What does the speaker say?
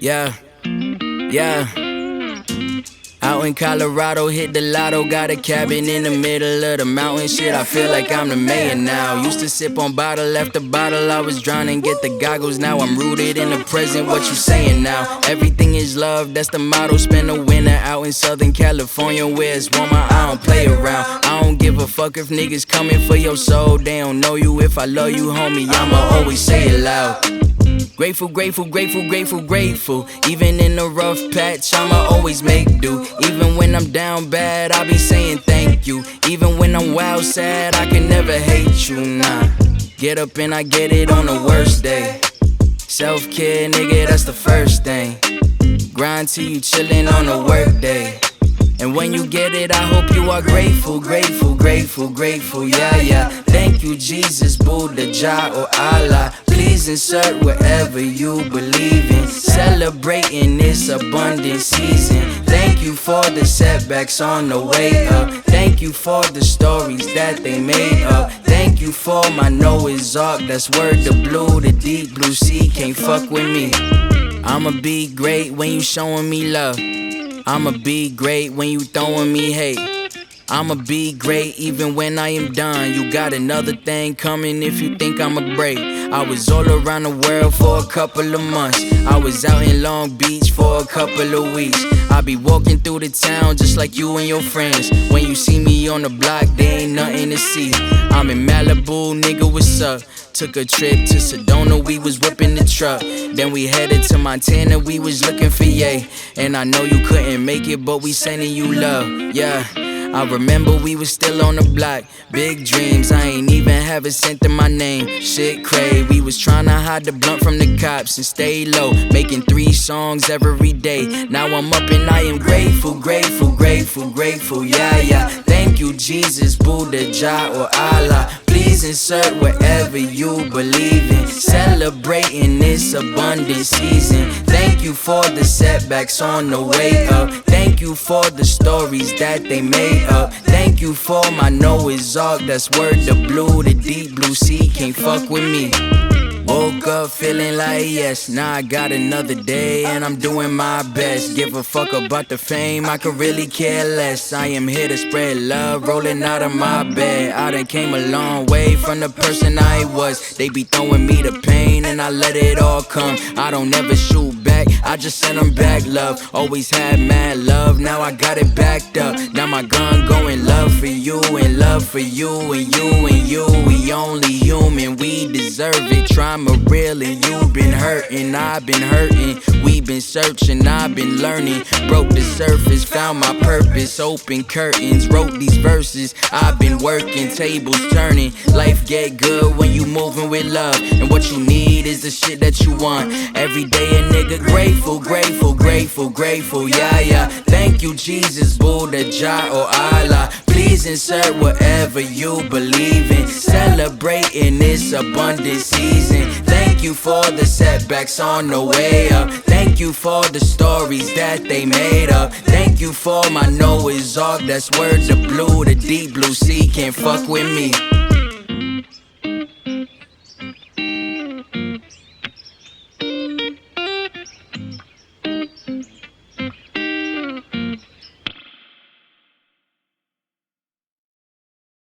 Yeah, yeah. Out in Colorado, hit the lotto, got a cabin in the middle of the mountain. Shit, I feel like I'm the mayor now. Used to sip on bottle after bottle, I was drowning, get the goggles. Now I'm rooted in the present, what you saying now? Everything is love, that's the motto. Spend a winter out in Southern California where it's warmer, I don't play around. I don't give a fuck if niggas coming for your soul. They don't know you, if I love you, homie, I'ma always say it loud. Grateful, grateful, grateful, grateful, grateful. Even in a rough patch, I'ma always make do. Even when I'm down bad, I be saying thank you. Even when I'm wild sad, I can never hate you, nah. Get up and I get it on the worst day. Self-care, nigga, that's the first thing. Grind till you chillin' on a work day. And when you get it, I hope you are grateful, grateful, grateful, grateful, yeah, yeah. Thank you, Jesus, Buddha, Jah, or Allah. Please insert whatever you believe in. Celebrating this abundant season. Thank you for the setbacks on the way up. Thank you for the stories that they made up. Thank you for my Noah's Ark. That's word the blue, the deep blue sea can't fuck with me. I'ma be great when you showing me love. I'ma be great when you throwing me hate. I'ma be great even when I am done. You got another thing coming if you think I'ma break. I was all around the world for a couple of months. I was out in Long Beach for a couple of weeks. I be walking through the town just like you and your friends. When you see me on the block, there ain't nothing to see. I'm in Malibu, nigga, what's up? Took a trip to Sedona, we was whipping the truck. Then we headed to Montana, we was looking for Ye. And I know you couldn't make it, but we sending you love, yeah. I remember we was still on the block. Big dreams, I ain't even have a cent in my name. Shit cray, we was tryna hide the blunt from the cops and stay low. Making 3 songs every day. Now I'm up and I am grateful, grateful, grateful, grateful, yeah, yeah. Thank you, Jesus, Buddha, Jah, or Allah. Please insert whatever you believe in. Celebrating this abundant season. Thank you for the setbacks on the way up. Thank you for the stories that they made up. Thank you for my Noah's Ark. That's word the blue, the deep blue sea can't fuck with me. Woke up feeling like yes, now I got another day and I'm doing my best. Give a fuck about the fame, I could really care less. I am here to spread love, rolling out of my bed. I done came a long way from the person I was. They be throwing me the pain and I let it all come. I don't ever shoot back, I just send them back love. Always had mad love, now I got it backed up. Now my gun going love for you and love for you and you and you. We only human, we deserve it. Try my real and you been hurting, I've been hurting. We been searching, I've been learning. Broke the surface, found my purpose. Open curtains, wrote these verses. I've been working, tables turning. Life get good when you moving with love. And what you need is the shit that you want. Every day a nigga grateful, grateful, grateful, grateful, yeah, yeah. Thank you, Jesus, Buddha, Jah, or Allah. Please insert whatever you believe in. Celebrating this abundant season. Thank you for the setbacks on the way up. Thank you for the stories that they made up. Thank you for my Noah's Ark. That's word the blue, the deep blue sea can't fuck with me.